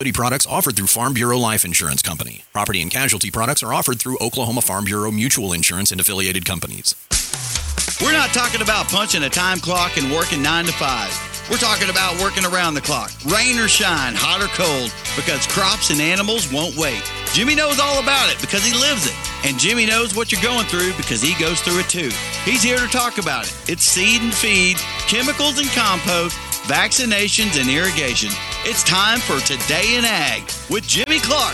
Products offered through Farm Bureau Life Insurance Company. Property and casualty products are offered through Oklahoma Farm Bureau Mutual Insurance and affiliated companies. We're not talking about punching a time clock and working 9 to 5. We're talking about working around the clock, rain or shine, hot or cold, because crops and animals won't wait. Jimmy knows all about it because he lives it. And Jimmy knows what you're going through because he goes through it too. He's here to talk about it. It's seed and feed, chemicals and compost, vaccinations and irrigation. It's time for Today in Ag with Jimmy Clark.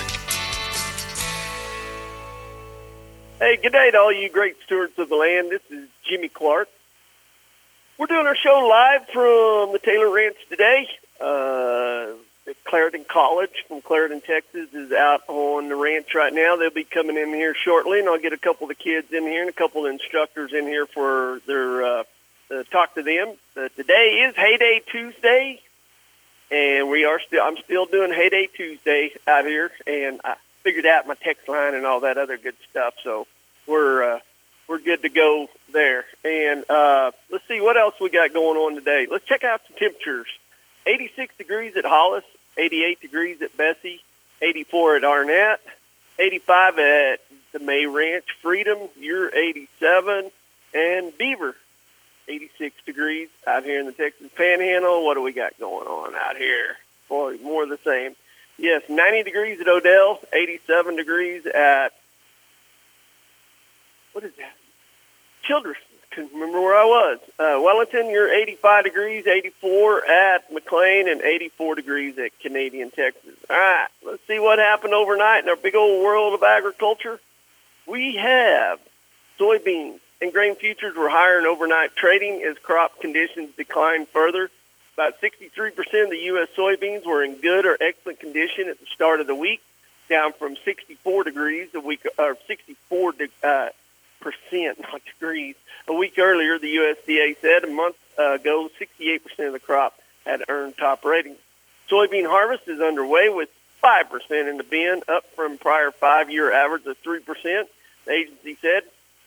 Hey, good day to all you great stewards of the land. This is Jimmy Clark. We're doing our show live from the Taylor Ranch today. Clarendon College from Clarendon, Texas is out on the ranch right now. They'll be coming in here shortly, and I'll get a couple of the kids in here and a couple of instructors in here for their talk to them. Today is Heyday Tuesday, and I'm still doing Heyday Tuesday out here, and I figured out my text line and all that other good stuff, so we're good to go there. And let's see what else we got going on today. Let's check out some temperatures. 86 degrees at Hollis, 88 degrees at Bessie, 84 at Arnett, 85 at the May Ranch, Freedom, you're 87, and Beaver, 86 degrees out here in the Texas Panhandle. What do we got going on out here? Boy, more of the same. Yes, 90 degrees at Odell, 87 degrees at, what is that? Childress. Couldn't remember where I was. Wellington, you're 85 degrees, 84 at McLean, and 84 degrees at Canadian, Texas. All right, let's see what happened overnight in our big old world of agriculture. We have soybeans and grain futures were higher in overnight trading as crop conditions declined further. About 63% of the U.S. soybeans were in good or excellent condition at the start of the week, down from 64 degrees a week, or 64%, not degrees. A week earlier, the USDA said a month ago, 68% of the crop had earned top ratings. Soybean harvest is underway with 5% in the bin, up from prior 5-year average of 3%. The agency said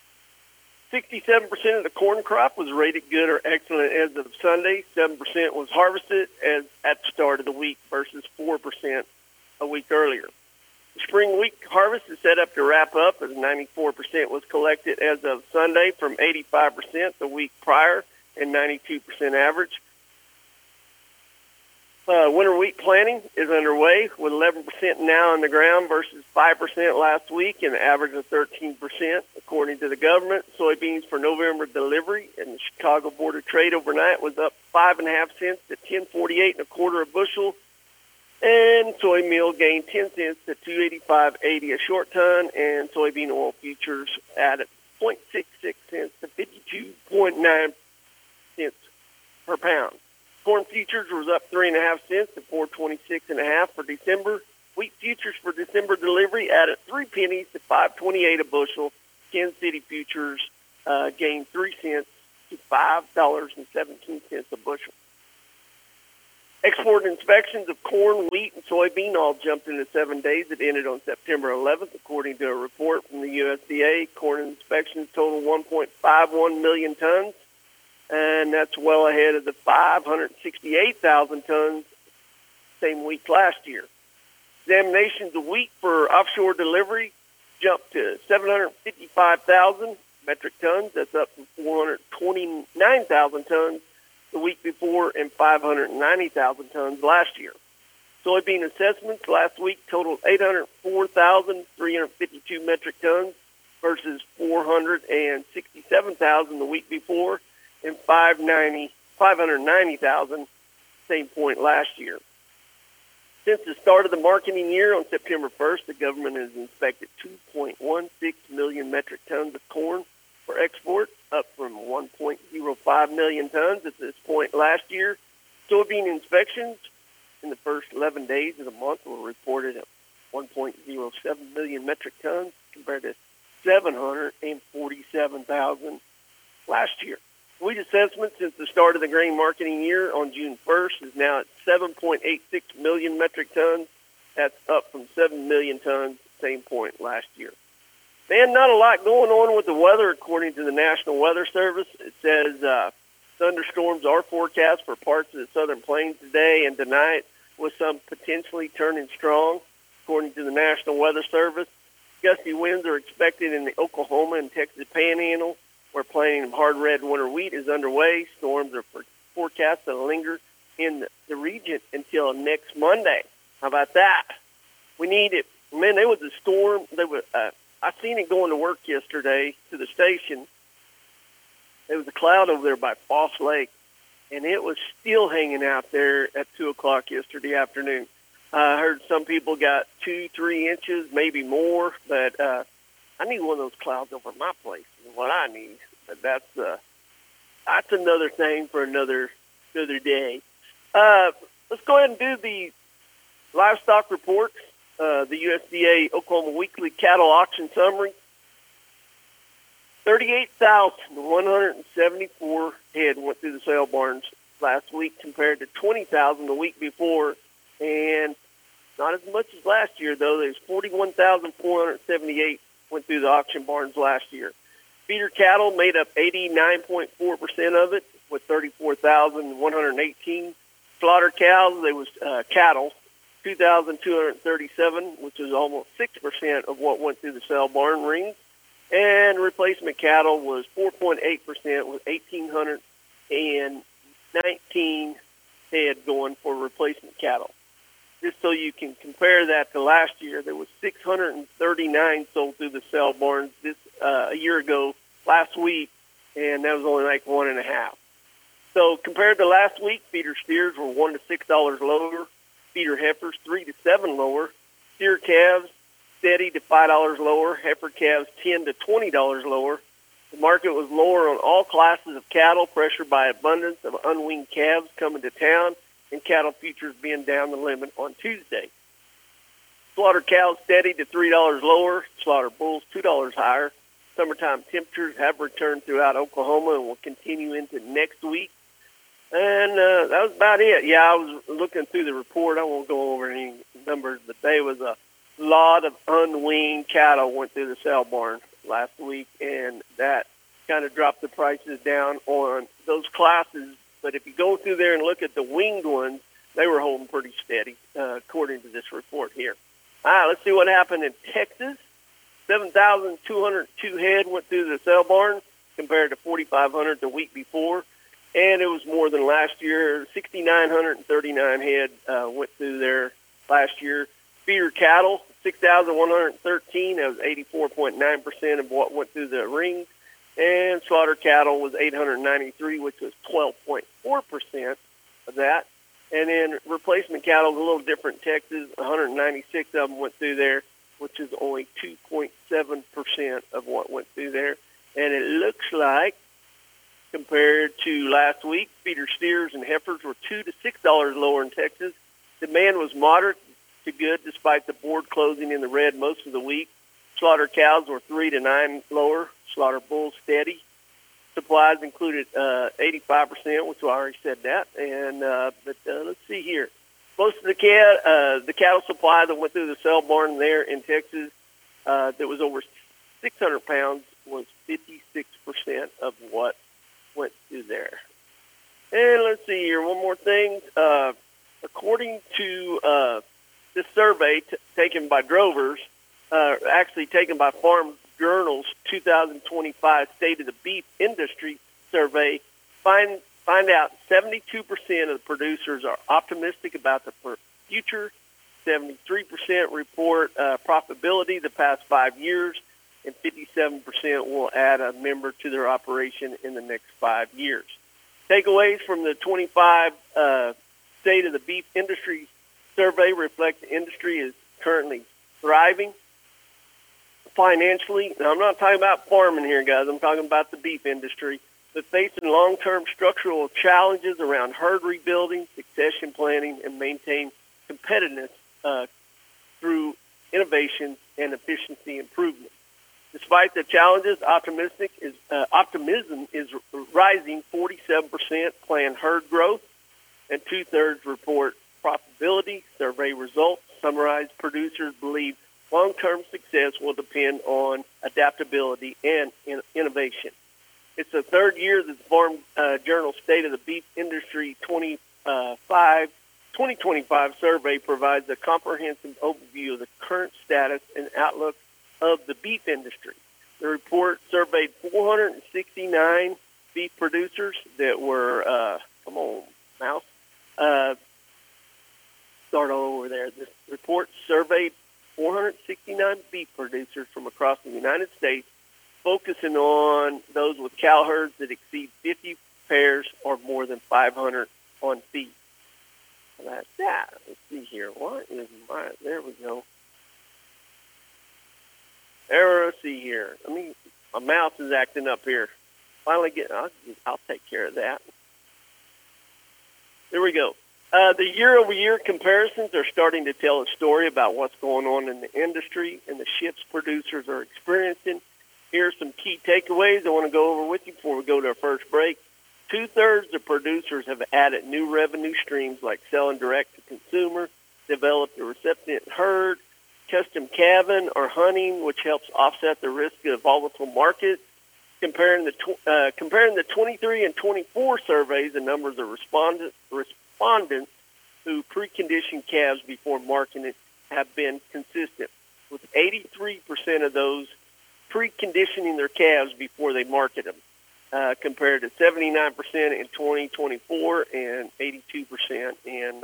67% of the corn crop was rated good or excellent as of Sunday. 7% was harvested as at the start of the week versus 4% a week earlier. The spring wheat harvest is set up to wrap up as 94% was collected as of Sunday from 85% the week prior and 92% average. Winter wheat planting is underway with 11% now in the ground versus 5% last week and an average of 13%. According to the government, soybeans for November delivery in the Chicago Board of Trade overnight was up 5.5 cents to $10.48 a bushel. And soy meal gained 10 cents to $285.80 a short ton, and soybean oil futures added 0.66 cents to 52.9 cents per pound. Corn futures was up 3.5 cents to 426.5 for December. Wheat futures for December delivery added 3 pennies to 5.28 a bushel. Kansas City futures gained 3 cents to $5.17 a bushel. Export inspections of corn, wheat, and soybean all jumped into 7 days. It ended on September 11th, according to a report from the USDA. Corn inspections total 1.51 million tons, and that's well ahead of the 568,000 tons same week last year. Examinations of wheat for offshore delivery jumped to 755,000 metric tons. That's up from 429,000 tons the week before and 590,000 tons last year. Soybean assessments last week totaled 804,352 metric tons versus 467,000 the week before and 590,000 same point last year. Since the start of the marketing year on September 1st, the government has inspected 2.16 million metric tons of corn for export, up from 1.05 million tons at this point last year. Soybean inspections in the first 11 days of the month were reported at 1.07 million metric tons compared to 747,000 last year. Wheat assessment since the start of the grain marketing year on June 1st is now at 7.86 million metric tons. That's up from 7 million tons same point last year. Man, not a lot going on with the weather according to the National Weather Service. It says thunderstorms are forecast for parts of the southern plains today and tonight with some potentially turning strong, according to the National Weather Service. Gusty winds are expected in the Oklahoma and Texas Panhandle, where planting of hard red winter wheat is underway. Storms are forecast to linger in the region until next Monday. How about that? We need it. Man, there was a storm. I seen it going to work yesterday to the station. There was a cloud over there by Foss Lake, and it was still hanging out there at 2 o'clock yesterday afternoon. I heard some people got 2-3 inches, maybe more, but I need one of those clouds over my place is what I need. But that's another thing for another day. Let's go ahead and do the livestock reports. The USDA Oklahoma Weekly Cattle Auction Summary. 38,174 head went through the sale barns last week compared to 20,000 the week before, and not as much as last year, though. There's 41,478 went through the auction barns last year. Feeder cattle made up 89.4% of it, with 34,118. Slaughter cows, there was cattle, 2,237, which is almost 6% of what went through the sale barn rings. And replacement cattle was 4.8%, with 1,819 head going for replacement cattle. Just so you can compare that to last year, there was 639 sold through the sale barns a year ago, last week, and that was only like 1.5. So compared to last week, feeder steers were $1 to $6 lower, feeder heifers $3 to $7 lower, steer calves steady to $5 lower, heifer calves $10 to $20 lower. The market was lower on all classes of cattle, pressured by abundance of unweaned calves coming to town and cattle futures being down the limit on Tuesday. Slaughter cows steady to $3 lower, slaughter bulls $2 higher. Summertime temperatures have returned throughout Oklahoma and will continue into next week. And that was about it. Yeah, I was looking through the report. I won't go over any numbers, but there was a lot of unweaned cattle went through the sale barn last week, and that kind of dropped the prices down on those classes. But if you go through there and look at the weaned ones, they were holding pretty steady, according to this report here. All right, let's see what happened in Texas. 7,202 head went through the sale barn compared to 4,500 the week before, and it was more than last year. 6,939 head went through there last year. Feeder cattle, 6,113. That was 84.9% of what went through the rings. And slaughter cattle was 893, which was 12.4% of that. And then replacement cattle is a little different in Texas. 196 of them went through there, which is only 2.7% of what went through there. And it looks like, compared to last week, feeder steers and heifers were $2 to $6 lower in Texas. Demand was moderate to good despite the board closing in the red most of the week. Slaughter cows were 3 to 9 lower. Slaughter bulls steady. Supplies included 85%, which I already said that. And but let's see here. Most of the cattle supply that went through the sale barn there in Texas that was over 600 pounds was 56% of what went through there. And let's see here, one more thing. According to this survey taken by drovers, actually taken by Farm Journal's 2025 State of the Beef Industry Survey, find out 72% of the producers are optimistic about the future. 73% report profitability the past 5 years, and 57% will add a member to their operation in the next 5 years. Takeaways from the 25 State of the Beef Industry Survey reflect the industry is currently thriving financially. Now, I'm not talking about farming here, guys. I'm talking about the beef industry, but facing long-term structural challenges around herd rebuilding, succession planning, and maintain competitiveness through innovation and efficiency improvement. Despite the challenges, optimism is rising. 47% plan herd growth, and 2/3 report profitability. Survey results summarize producers believe long-term success will depend on adaptability and innovation. It's the third year that the Farm Journal State of the Beef Industry 25 2025 survey provides a comprehensive overview of the current status and outlook of the beef industry. The report surveyed 469 beef producers that were, come on, mouse, start all over there. This report surveyed 469 beef producers from across the United States, focusing on those with cow herds that exceed 50 pairs or more than 500 on feed. That's that. Let's see here. What is my? There we go. Let's see here. My mouse is acting up here. Finally I'll take care of that. There we go. The year-over-year comparisons are starting to tell a story about what's going on in the industry and the shifts producers are experiencing. Here are some key takeaways I want to go over with you before we go to our first break. 2/3 of producers have added new revenue streams like selling direct to consumer, developed a receptive herd, custom calving or hunting, which helps offset the risk of volatile markets. Comparing the 23 and 24 surveys, the numbers of respondents who preconditioned calves before marketing have been consistent, with 83% of those preconditioning their calves before they market them, compared to 79% in 2024 and 82% in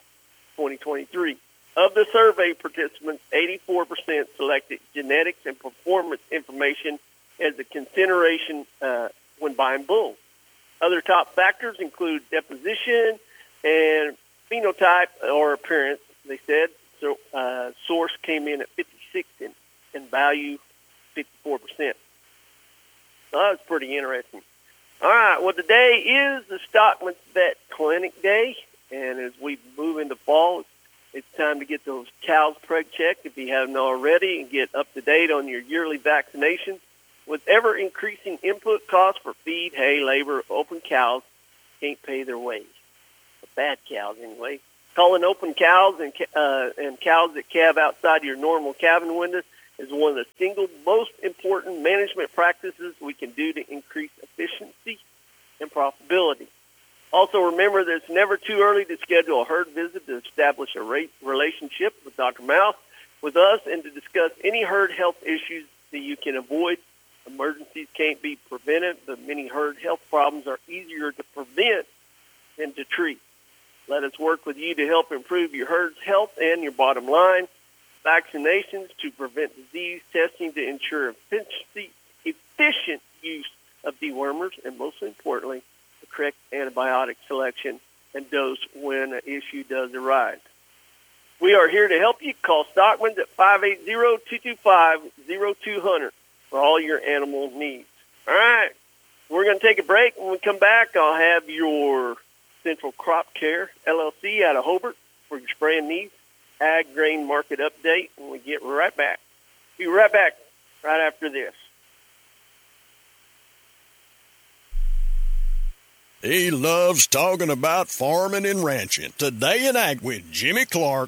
2023. Of the survey participants, 84% selected genetics and performance information as a consideration when buying bulls. Other top factors include deposition and phenotype or appearance, they said. So source came in at 56 and value 54%. So that's pretty interesting. All right, well, today is the Stockman's Vet Clinic Day, and as we move into fall, it's time to get those cows preg checked if you haven't already and get up to date on your yearly vaccinations. With ever-increasing input costs for feed, hay, labor, open cows can't pay their way. The bad cows, anyway. Calling open cows and cows that calve outside your normal calving window is one of the single most important management practices we can do to increase efficiency and profitability. Also, remember that it's never too early to schedule a herd visit to establish a relationship with Dr. Mouth, with us, and to discuss any herd health issues that you can avoid. Emergencies can't be prevented, but many herd health problems are easier to prevent than to treat. Let us work with you to help improve your herd's health and your bottom line. Vaccinations to prevent disease, testing to ensure efficient use of dewormers, and most importantly, the correct antibiotic selection and dose when an issue does arise. We are here to help you. Call Stockman's at 580-225-0200 for all your animal needs. All right, we're going to take a break. When we come back, I'll have your Central Crop Care LLC out of Hobart for your spraying needs. Ag grain market update, and we get right back. Be right back right after this. He loves talking about farming and ranching. Today in Ag with Jimmy Clark.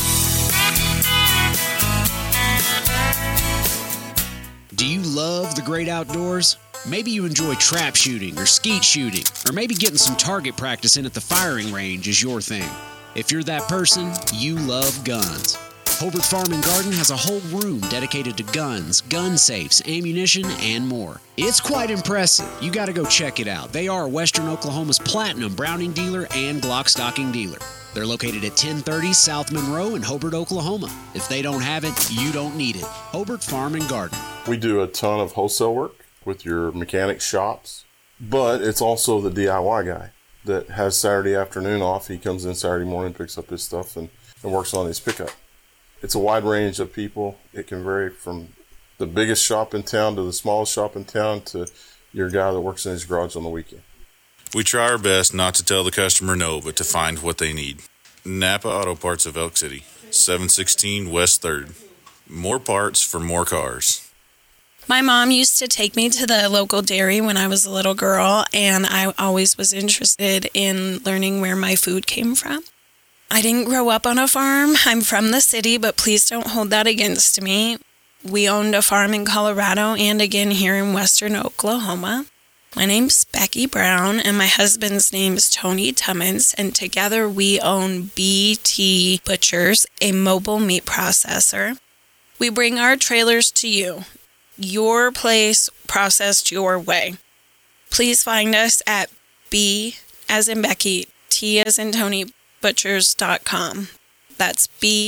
Do you love the great outdoors? Maybe you enjoy trap shooting or skeet shooting, or maybe getting some target practice in at the firing range is your thing. If you're that person, you love guns. Hobart Farm and Garden has a whole room dedicated to guns, gun safes, ammunition, and more. It's quite impressive. You got to go check it out. They are Western Oklahoma's platinum Browning dealer and Glock stocking dealer. They're located at 1030 South Monroe in Hobart, Oklahoma. If they don't have it, you don't need it. Hobart Farm and Garden. We do a ton of wholesale work with your mechanic shops, but it's also the DIY guy that has Saturday afternoon off. He comes in Saturday morning, picks up his stuff, and works on his pickup. It's a wide range of people. It can vary from the biggest shop in town to the smallest shop in town to your guy that works in his garage on the weekend. We try our best not to tell the customer no, but to find what they need. Napa Auto Parts of Elk City, 716 West 3rd. More parts for more cars. My mom used to take me to the local dairy when I was a little girl, and I always was interested in learning where my food came from. I didn't grow up on a farm. I'm from the city, but please don't hold that against me. We owned a farm in Colorado and again here in Western Oklahoma. My name's Becky Brown, and my husband's name is Tony Tummins, and together we own BT Butchers, a mobile meat processor. We bring our trailers to you, your place processed your way. Please find us at B as in Becky, T as in Tony, butchers.com. That's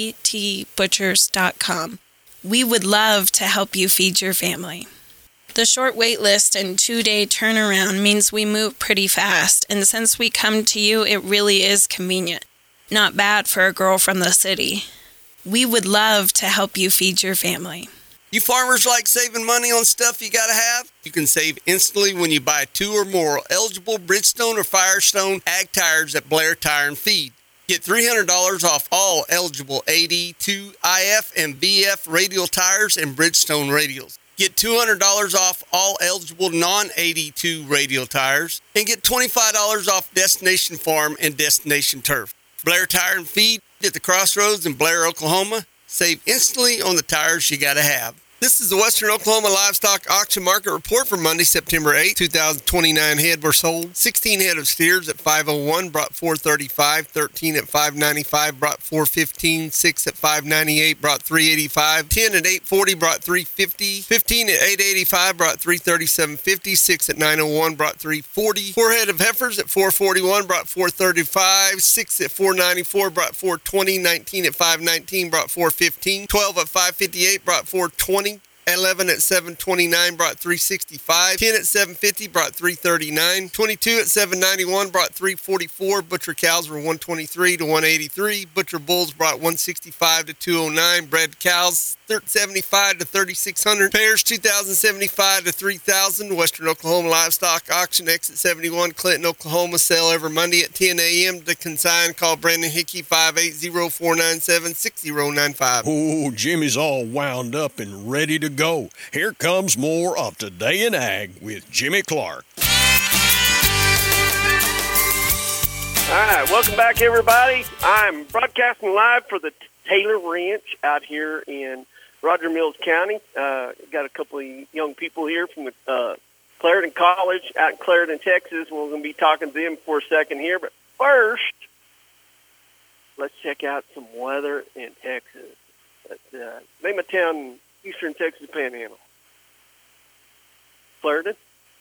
btbutchers.com. We would love to help you feed your family. The short wait list and 2-day turnaround means we move pretty fast, and since we come to you, it really is convenient. Not bad for a girl from the city. We would love to help you feed your family. You farmers like saving money on stuff you gotta have? You can save instantly when you buy 2 or more eligible Bridgestone or Firestone ag tires at Blair Tire and Feed. Get $300 off all eligible AD, 2IF, and BF radial tires and Bridgestone radials. Get $200 off all eligible non-AD2 radial tires, and get $25 off Destination Farm and Destination Turf. Blair Tire and Feed at the Crossroads in Blair, Oklahoma. Save instantly on the tires you gotta have. This is the Western Oklahoma Livestock Auction Market Report for Monday, September 8, 2029 head were sold. 16 head of steers at 501 brought 435, 13 at 595 brought 415, 6 at 598 brought 385, 10 at 840 brought 350, 15 at 885 brought 337.50, 6 at 901 brought 340, 4 head of heifers at 441 brought 435, 6 at 494 brought 420, 19 at 519 brought 415, 12 at 558 brought 420, 11 at 729 brought 365, 10 at 750 brought 339, 22 at 791 brought 344. Butcher cows were 123 to 183. Butcher bulls brought 165 to 209. Bred cows 75 to 3,600. Pairs 2,075 to 3,000. Western Oklahoma Livestock Auction, exit 71, Clinton, Oklahoma. Sale every Monday at 10 a.m. To consign, call Brandon Hickey 580-497-6095. Oh, Jimmy's all wound up and ready to go. Here comes more of Today in Ag with Jimmy Clark. All right, welcome back, everybody. I'm broadcasting live for the Taylor Ranch out here in Roger Mills County. Got a couple of young people here from the Clarendon College out in Clarendon, Texas. We're going to be talking to them for a second here. But first, let's check out some weather in Texas. Name a town in Eastern Texas Panhandle. Clarendon?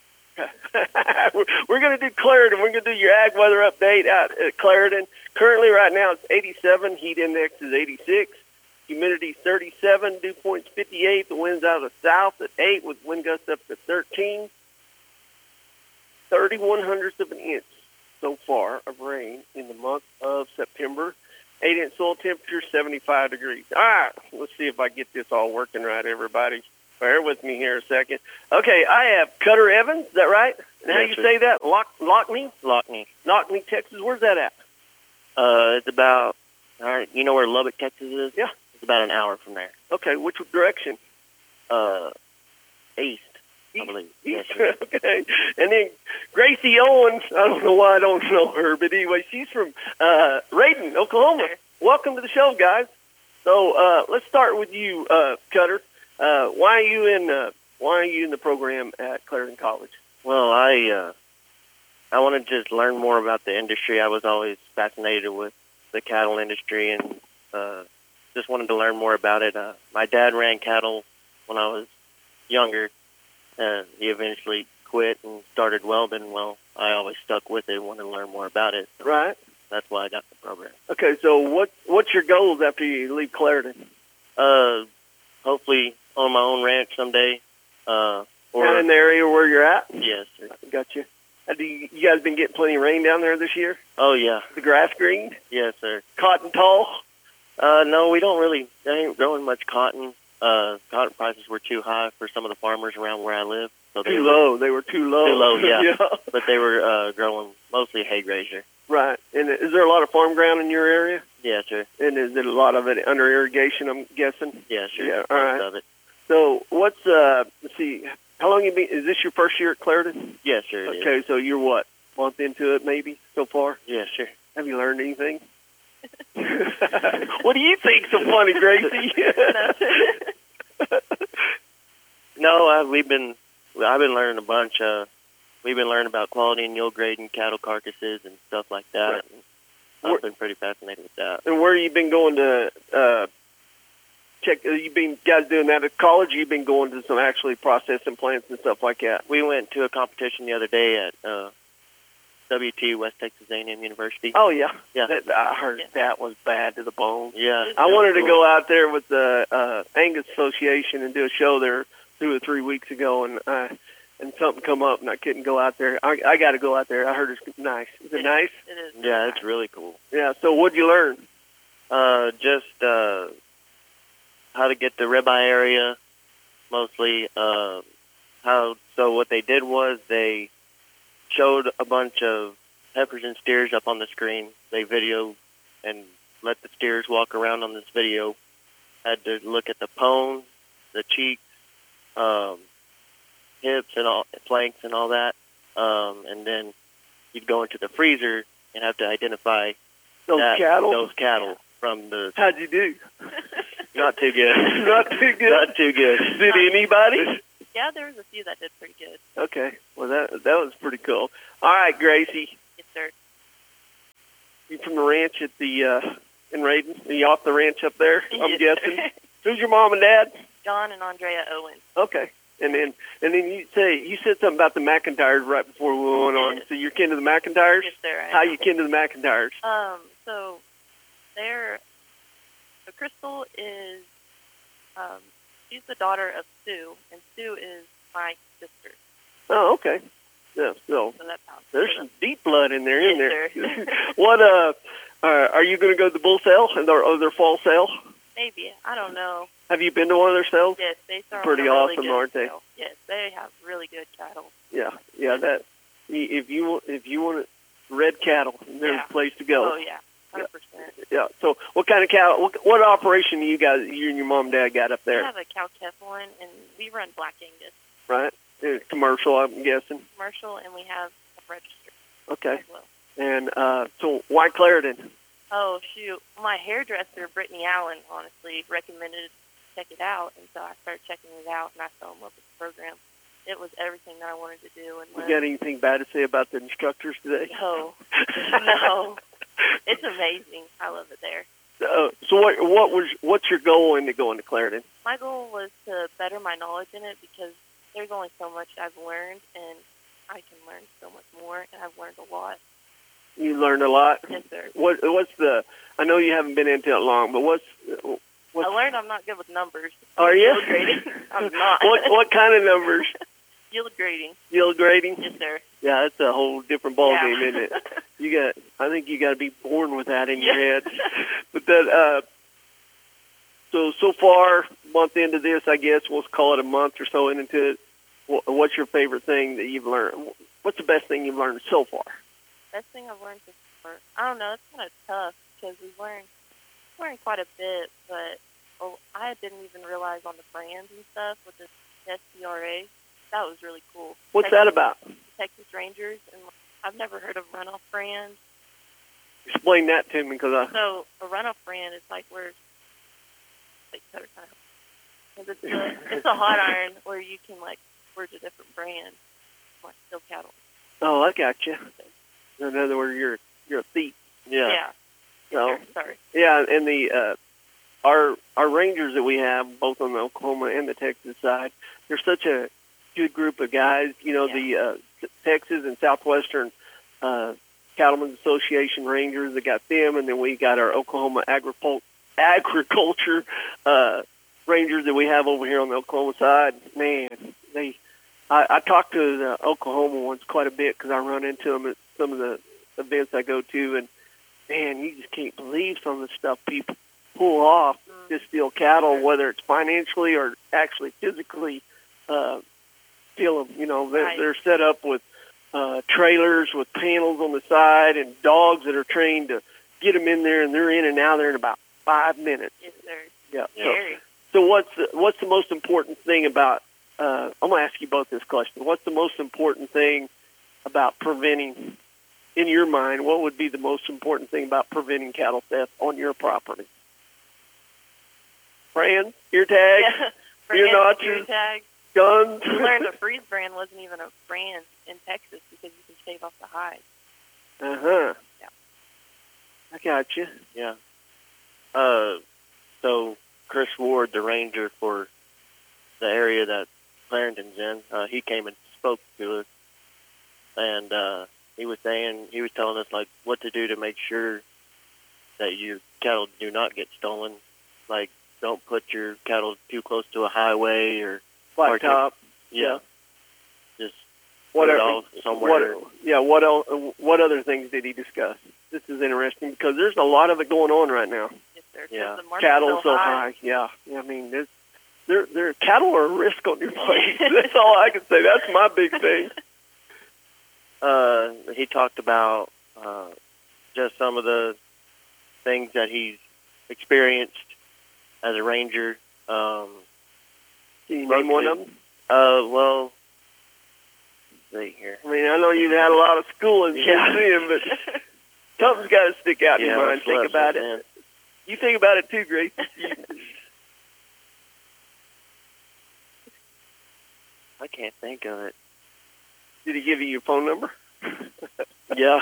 We're going to do Clarendon. We're going to do your ag weather update out at Clarendon. Currently, right now, it's 87. Heat index is 86. Humidity 37. Dew point's 58. The wind's out of the south at 8 with wind gusts up to 13. 31/100 of an inch so far of rain in the month of September. 8-inch soil temperature, 75 degrees. All right, let's see if I get this all working right, everybody. Bear with me here a second. Okay, I have Cutter Evans. Is that right? And how you say that? Lockney? Lockney, Texas. Where's that at? It's about, all right, you know where Lubbock, Texas is? Yeah. It's about an hour from there. Okay, which direction? East, I believe. East. Yes, Okay. And then Gracie Owens, I don't know why I don't know her, but anyway, she's from Raiden, Oklahoma. Welcome to the show, guys. So let's start with you, Cutter. Why are you in the program at Clarendon College? Well, I want to just learn more about the industry. I was always fascinated with the cattle industry and just wanted to learn more about it. My dad ran cattle when I was younger. He eventually quit and started welding. Well, I always stuck with it, wanted to learn more about it. So right. That's why I got the program. Okay, so what's your goals after you leave Clarendon? Hopefully on my own ranch someday. Or down in the area where you're at? Yes, sir. Gotcha. You guys been getting plenty of rain down there this year? Oh, yeah. The grass green? Yes, sir. Cotton tall? No, we don't really. They ain't growing much cotton. Cotton prices were too high for some of the farmers around where I live. So Too low. They were too low. Too low, yeah. Yeah. But they were growing mostly hay grazier. Right. And is there a lot of farm ground in your area? Yes, sir. And is it a lot of it under irrigation, I'm guessing? Yes, sir. Yeah, all right. Most of it. So what's, let's see, how long you been, is this your first year at Clarendon? Yes, sir. Okay, so you're what, month into it maybe so far? Yes, sir. Have you learned anything? What do you think so funny, Gracie? No, I've been learning a bunch. we've been learning about quality and yield grading cattle carcasses and stuff like that. Right. And I've been pretty fascinated with that. And where you been going to check? You been guys doing that at college? You've been going to some actually processing plants and stuff like that. We went to a competition the other day at WT, West Texas A&M University. Oh yeah, Yeah. I heard that was bad to the bone. Yeah. I wanted to go out there with the Angus Association and do a show there 2 or 3 weeks ago, and something come up, and I couldn't go out there. I got to go out there. I heard it's nice. Is it nice? It is. Yeah, it's really cool. Yeah. So what'd you learn? Just how to get the ribeye area, mostly. So what they did was they showed a bunch of heifers and steers up on the screen. They videoed and let the steers walk around on this video. Had to look at the pone, the cheeks, hips and all, flanks and all that. And then you'd go into the freezer and have to identify Those cattle from the. How'd you do? Not too good. Not too good. Not too good. Did anybody? Yeah, there was a few that did pretty good. Okay. Well, that was pretty cool. All right, Gracie. Yes, sir. You from the ranch at the in Raiden? Are you off the ranch up there? I'm Yes, guessing. sir. Who's your mom and dad? John and Andrea Owen. Okay. And then you said something about the McIntyres right before we went on. So you're kin to the McIntyres? Yes, sir. I How am. you kin to the McIntyres? So Crystal is, she's the daughter of Sue, and Sue is my sister. Oh, okay. Yeah. So So that's how. there's some deep blood in there, isn't Yes, there? sir. What are you going to go to the bull sale and their fall sale? Maybe. I don't know. Have you been to one of their sales? Yes, they start Pretty on a really awesome, good aren't they? sale. Yes, they have really good cattle. Yeah. That if you want red cattle, there's a place to go. Oh yeah, 100%. Yeah. So what kind of cattle? What operation you and your mom and dad got up We there? have a cow Keflin, and we run Black Angus Right. It's commercial, I'm guessing. commercial, and we have a register Okay. as well. And so why Clarendon? Oh shoot, my hairdresser Brittany Allen honestly recommended to check it out, and so I started checking it out, and I fell in love with the program. It was everything that I wanted to do. And You got anything bad to say about the instructors today? No, no, it's amazing. I love it there. So what's your goal into going to Clarendon? My goal was to better my knowledge in it because there's only so much I've learned, and I can learn so much more, and I've learned a lot. You learned a lot. Yes, sir. What's the? I know you haven't been into it long, but what's I learned I'm not good with numbers. Are you? Yield grading. I'm not. What kind of numbers? Yield grading. Yield grading? Yes, sir. Yeah, that's a whole different ball Yeah. game, isn't it? I think you got to be born with that in your head. But that, so far, month into this, I guess we'll call it a month or so into it. What's your favorite thing that you've learned? What's the best thing you've learned so far? Best thing I've learned so far. I don't know. It's kind of tough because we've learned quite a bit, but I didn't even realize on the brands and stuff with the SCRA. That was really cool. What's that about? Texas Rangers, and I've never heard of runoff brand. Explain that to me, because So a runoff brand is like where it's a hot iron where you can like forge a different brand, like still cattle. Oh, I got you. In other words, you're a thief. Yeah. So, Sorry. yeah, and the our Rangers that we have, both on the Oklahoma and the Texas side, they're such a good group of guys. You know, the Texas and Southwestern Cattlemen's Association Rangers, they got them, and then we got our Oklahoma agriculture Rangers that we have over here on the Oklahoma side. Man, I talk to the Oklahoma ones quite a bit because I run into them at some of the events I go to, and man, you just can't believe some of the stuff people pull off to steal cattle, whether it's financially or actually physically steal them. You know, they're set up with trailers with panels on the side and dogs that are trained to get them in there, and they're in and out there in about 5 minutes. Yes, sir. Yeah. Scary. So what's the most important thing about? I'm going to ask you both this question. What's the most important thing about preventing? In your mind, what would be the most important thing about preventing cattle theft on your property? Fran, ear tags, ear notches, Guns. We learned a freeze brand wasn't even a brand in Texas because you can shave off the hide. Uh-huh. Yeah. I got you. Yeah. So Chris Ward, the ranger for the area that Clarendon's in, he came and spoke to us, and he was telling us like what to do to make sure that your cattle do not get stolen. Like, don't put your cattle too close to a highway or Flat top. Yeah. Just What put it are- all somewhere. What else? What other things did he discuss? This is interesting because there's a lot of it going on right now. Yes, sir. 'cause Yeah. the market's Cattle so high. Yeah. I mean, their cattle are a risk on your place. That's all I can say. That's my big thing. He talked about just some of the things that he's experienced as a ranger. Can you name one of them? Well, let's see here. I mean, I know you've had a lot of schooling since then, but something's got to stick out in your mind. Think about it. You think about it too, Grace. I can't think of it. Did he give you your phone number? Yeah.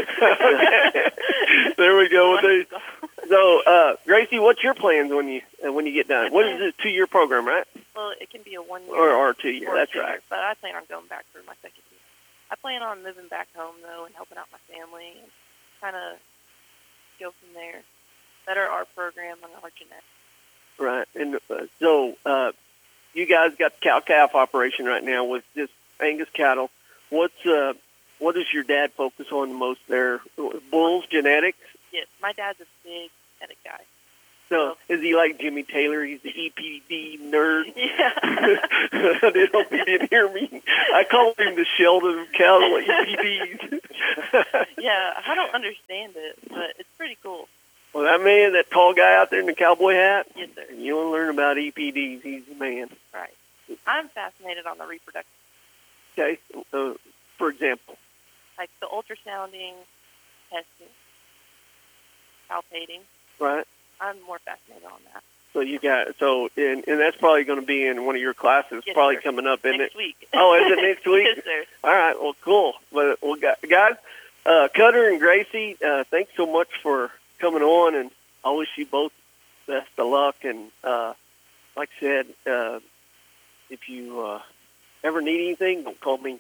There we go. So, Gracie, what's your plans when you get done? What is this 2-year program, right? Well, it can be a 1 year Or 2 year. or That's 2 year, right. But I plan on going back for my second year. I plan on moving back home though and helping out my family and kind of go from there. Better our program and our genetics. Right. And so, you guys got the cow-calf operation right now with just Angus cattle. What does your dad focus on the most there? Bulls, genetics? Yes, my dad's a big genetic guy. So, is he like Jimmy Taylor? He's the EPD nerd? Yeah. They hope he didn't hear me. I call him the Sheldon of cattle EPDs. Yeah, I don't understand it, but it's pretty cool. Well, that man, that tall guy out there in the cowboy hat? Yes, sir. You want to learn about EPDs, he's the man. Right. I'm fascinated on the reproduction. Okay. For example? Like the ultrasounding, testing, palpating. Right. I'm more fascinated on that. So you got and that's probably going to be in one of your classes, Yes, probably sir. coming up, isn't Next it? week. Oh, is it next week? Yes, sir. All right. Well, cool. But guys, Cutter and Gracie, thanks so much for coming on, and I wish you both best of luck. And like I said, if you ever need anything, don't call me.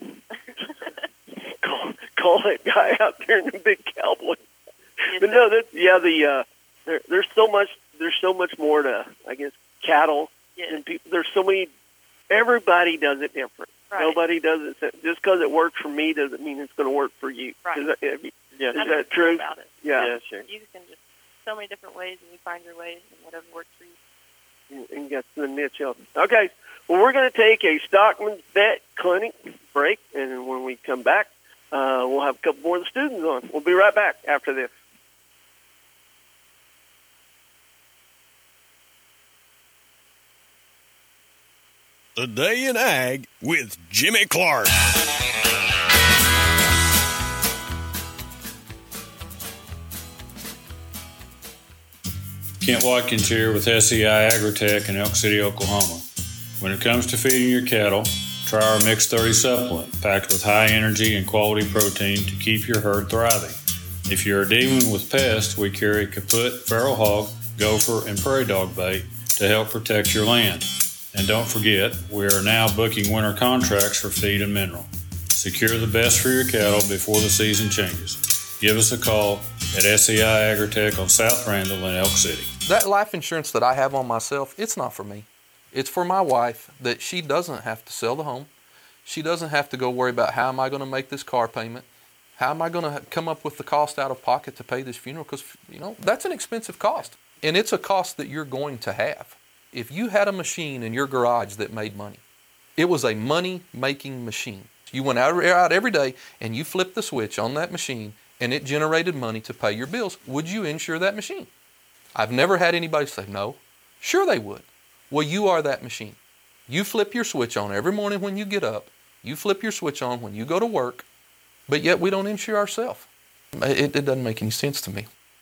call that guy out there in the big cowboy. Yes, But no, there's so much more to, I guess, cattle. Yes. And people, there's so many. Everybody does it different. Right. Nobody does it just because it works for me doesn't mean it's going to work for you. Right. Is that That's that true? About it. Yeah. Sure. You can just so many different ways, and you find your way in whatever works for you. And get the niche of it. Okay. Well, we're going to take a Stockman's Vet Clinic break, and when we come back, we'll have a couple more of the students on. We'll be right back after this. The Day in Ag with Jimmy Clark. Kent Watkins here with SEI Agritech in Elk City, Oklahoma. When it comes to feeding your cattle, try our Mix 30 supplement packed with high energy and quality protein to keep your herd thriving. If you are dealing with pests, we carry kaput, feral hog, gopher, and prairie dog bait to help protect your land. And don't forget, we are now booking winter contracts for feed and mineral. Secure the best for your cattle before the season changes. Give us a call at SEI Agritech on South Randall in Elk City. That life insurance that I have on myself, it's not for me. It's for my wife, that she doesn't have to sell the home. She doesn't have to go worry about how am I going to make this car payment? How am I going to come up with the cost out of pocket to pay this funeral? Because, that's an expensive cost. And it's a cost that you're going to have. If you had a machine in your garage that made money, it was a money-making machine. You went out every day and you flipped the switch on that machine and it generated money to pay your bills. Would you insure that machine? I've never had anybody say no. Sure they would. Well, you are that machine. You flip your switch on every morning when you get up. You flip your switch on when you go to work, but yet we don't insure ourselves. It doesn't make any sense to me.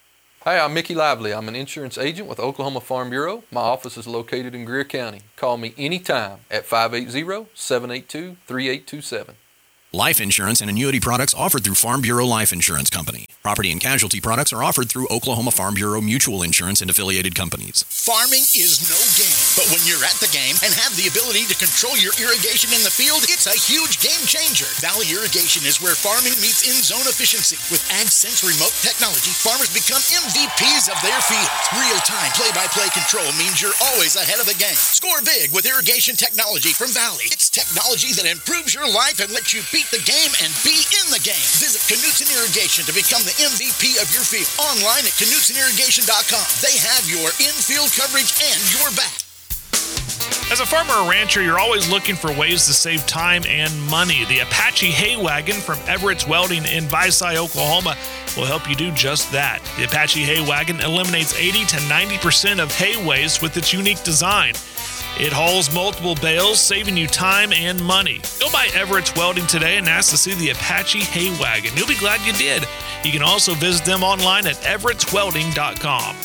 Hi, I'm Mickey Lively. I'm an insurance agent with Oklahoma Farm Bureau. My office is located in Greer County. Call me anytime at 580-782-3827. Life insurance and annuity products offered through Farm Bureau Life Insurance Company. Property and casualty products are offered through Oklahoma Farm Bureau Mutual Insurance and affiliated companies. Farming is no game, but when you're at the game and have the ability to control your irrigation in the field, it's a huge game changer. Valley Irrigation is where farming meets in-zone efficiency. With AgSense remote technology, farmers become MVPs of their fields. Real-time play-by-play control means you're always ahead of the game. Score big with irrigation technology from Valley. It's technology that improves your life and lets you beat the game and be in the game. Visit Knutson Irrigation to become the MVP of your field. Online at KnutsonIrrigation.com. They have your in-field coverage and your back. As a farmer or rancher, you're always looking for ways to save time and money. The Apache Hay Wagon from Everett's Welding in Visay, Oklahoma will help you do just that. The Apache Hay Wagon eliminates 80 to 90% of hay waste with its unique design. It hauls multiple bales, saving you time and money. Go by Everett's Welding today and ask to see the Apache Hay Wagon. You'll be glad you did. You can also visit them online at everettswelding.com.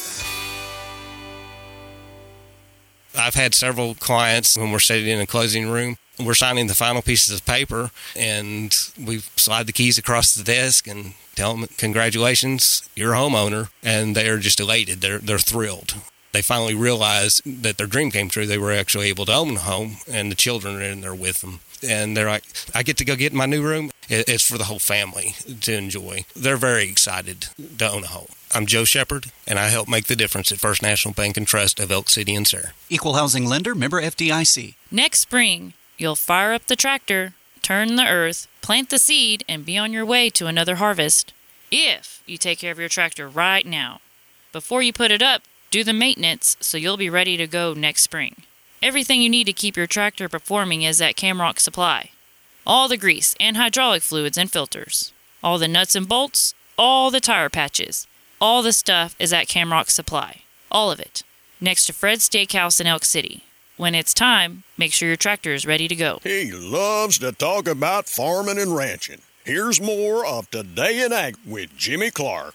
I've had several clients when we're sitting in a closing room, we're signing the final pieces of paper, and we slide the keys across the desk and tell them, congratulations, you're a homeowner, and they're just elated. They're thrilled. They finally realized that their dream came true. They were actually able to own a home, and the children are in there with them. And they're like, I get to go get in my new room. It's for the whole family to enjoy. They're very excited to own a home. I'm Joe Shepard, and I help make the difference at First National Bank and Trust of Elk City and Sayre. Equal housing lender, member FDIC. Next spring, you'll fire up the tractor, turn the earth, plant the seed, and be on your way to another harvest. If you take care of your tractor right now. Before you put it up, do the maintenance so you'll be ready to go next spring. Everything you need to keep your tractor performing is at Camrock Supply. All the grease and hydraulic fluids and filters. All the nuts and bolts. All the tire patches. All the stuff is at Camrock Supply. All of it. Next to Fred's Steakhouse in Elk City. When it's time, make sure your tractor is ready to go. He loves to talk about farming and ranching. Here's more of Today in Ag with Jimmy Clark.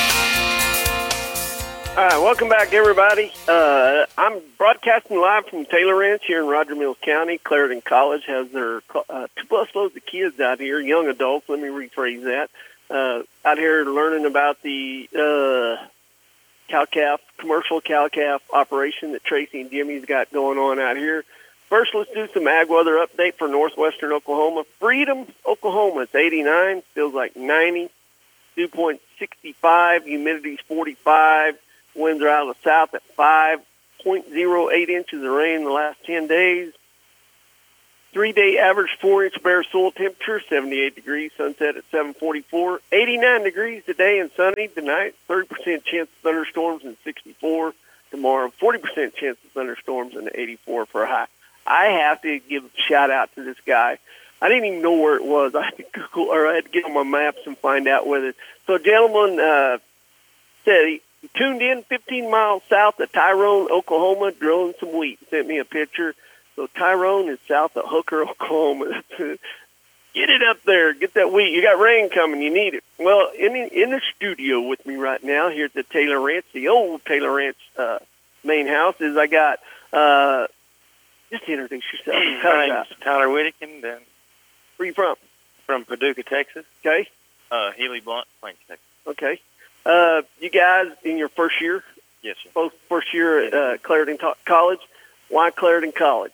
All right, welcome back, everybody. I'm broadcasting live from Taylor Ranch here in Roger Mills County. Clarendon College has their 2 busloads of kids out here, young adults, let me rephrase that, out here learning about the cow-calf, commercial cow-calf operation that Tracy and Jimmy's got going on out here. First, let's do some ag weather update for northwestern Oklahoma. Freedom, Oklahoma, it's 89, feels like 90. Dew point 65, humidity's 45. Winds are out of the south at 5.08 inches of rain in the last 10 days. 3-day average 4-inch bare soil temperature, 78 degrees, sunset at 7:44. 89 degrees today and sunny. Tonight, 30% chance of thunderstorms and 64. Tomorrow, 40% chance of thunderstorms and 84 for a high. I have to give a shout-out to this guy. I didn't even know where it was. I had to Google, or I had to get on my maps and find out whether. So a gentleman said he tuned in 15 miles south of Tyrone, Oklahoma, drilling some wheat. Sent me a picture. So Tyrone is south of Hooker, Oklahoma. Get it up there. Get that wheat. You got rain coming. You need it. Well, in the studio with me right now here at the Taylor Ranch, the old Taylor Ranch main house, is I got, just introduce yourself. My name's Tyler Whittakin. Where are you from? From Paducah, Texas. Okay. Healy Blunt, Plains, Texas. Okay. You guys in your first year? Yes, sir. Both first year at Clarendon College. Why Clarendon College?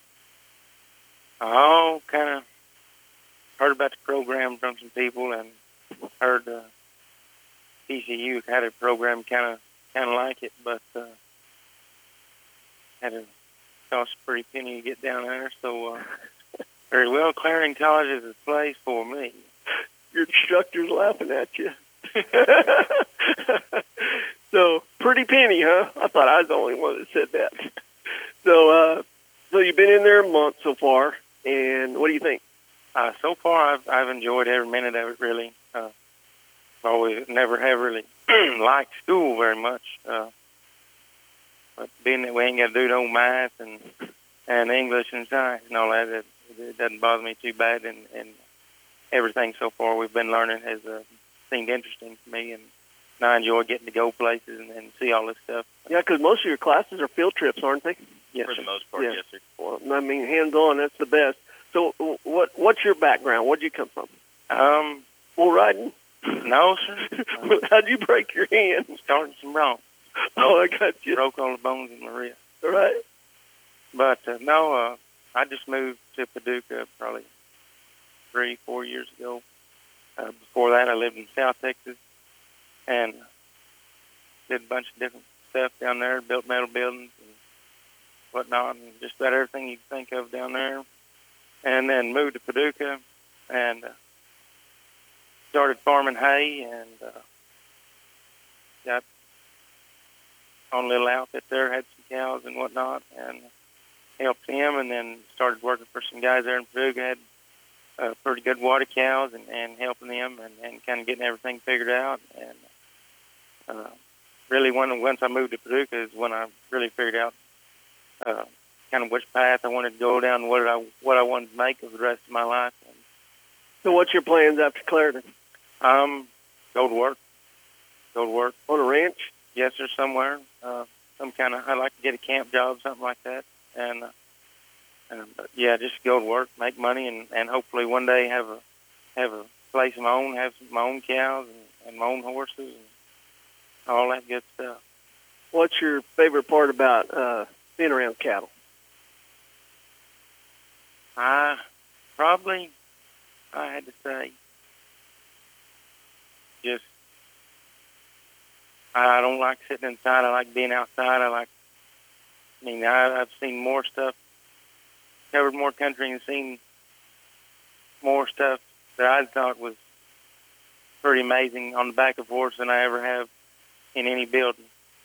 Oh, kind of heard about the program from some people, and heard TCU had a program kind of like it, but had to cost a pretty penny to get down there. So very well, Clarendon College is the place for me. Your instructor's laughing at you. So, pretty penny, huh? I thought I was the only one that said that. So you've been in there a month so far, and what do you think? So far, I've enjoyed every minute of it, really. I've always never have really liked school very much. But being that we ain't got to do no math and English and science and all that, it doesn't bother me too bad. And everything so far we've been learning has seemed interesting to me. And And I enjoy getting to go places and see all this stuff. Yeah, because most of your classes are field trips, aren't they? Yes, For the most part, Yeah. yes, sir. Well, I mean, hands-on, that's the best. So what's your background? Where'd you come from? Bull riding? No, sir. How'd you break your hand? Starting some wrong. Oh, I got you. Broke all the bones in my wrist. All right. But, I just moved to Paducah probably 3-4 years ago. Before that, I lived in South Texas and did a bunch of different stuff down there, built metal buildings and whatnot, and just about everything you can think of down there. And then moved to Paducah and started farming hay and got on a little outfit there, had some cows and whatnot, and helped them, and then started working for some guys there in Paducah, had pretty good water cows and helping them and kind of getting everything figured out. And really, once I moved to Paducah is when I really figured out kind of which path I wanted to go down and what I wanted to make of the rest of my life. And So what's your plans after Clarendon? go to work. Go to work. On a ranch? Yes, sir, somewhere. I'd like to get a camp job, something like that. And but yeah, just go to work, make money, and hopefully one day have a place of my own, have my own cows and my own horses and all that good stuff. What's your favorite part about being around cattle? I had to say, just I don't like sitting inside. I like being outside. I've seen more stuff, covered more country, and seen more stuff that I thought was pretty amazing on the back of a horse than I ever have in any building.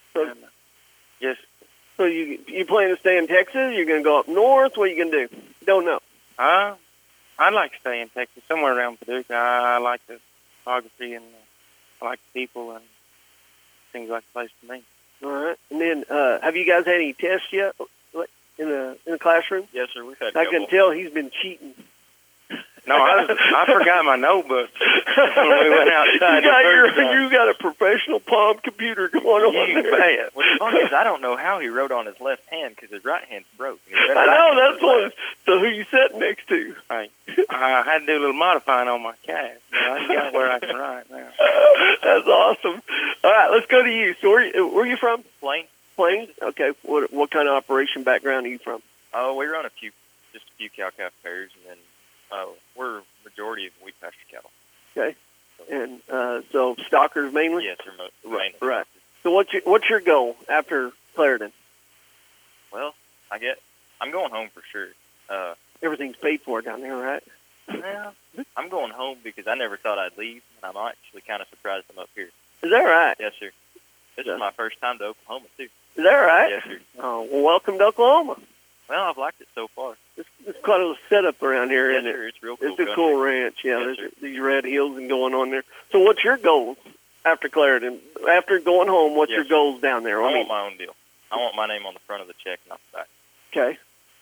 So you plan to stay in Texas? You're going to go up north? What are you going to do? Don't know. I'd like to stay in Texas, somewhere around Paducah. I like the photography and I like the people, and seems like a place to me. All right. And then, have you guys had any tests yet in the classroom? Yes, sir. We've had. I can tell he's been cheating. No, I forgot my notebook when we went outside. You got a professional palm computer going on there. What's funny is I don't know how he wrote on his left hand because his right hand's broke. I know, that's what. So who you sitting next to? I had to do a little modifying on my calf. I got where I can write now. That's awesome. All right, let's go to you. So where are you from? Plains. Plains? Okay. What kind of operation background are you from? Oh, we run just a few cow-calf pairs, and then we're majority of wheat pasture cattle. Okay. And so stockers mainly? Yes, sir. Mainly. Right. So what's your goal after Clarendon? Well, I'm going home for sure. Everything's paid for down there, right? Well, I'm going home because I never thought I'd leave, and I'm actually kind of surprised I'm up here. Is that right? Yes, sir. This is my first time to Oklahoma, too. Is that right? Yes, sir. Oh, well, welcome to Oklahoma. Well, I've liked it so far. It's quite a setup around here, Yes, isn't it? sir. It's real cool. It's a cool ranch. Yeah, Yes, there's these red hills and going on there. So what's your goals after Clarendon? After going home, what's your goals down there? I want my own deal. I want my name on the front of the check, not the back. Okay.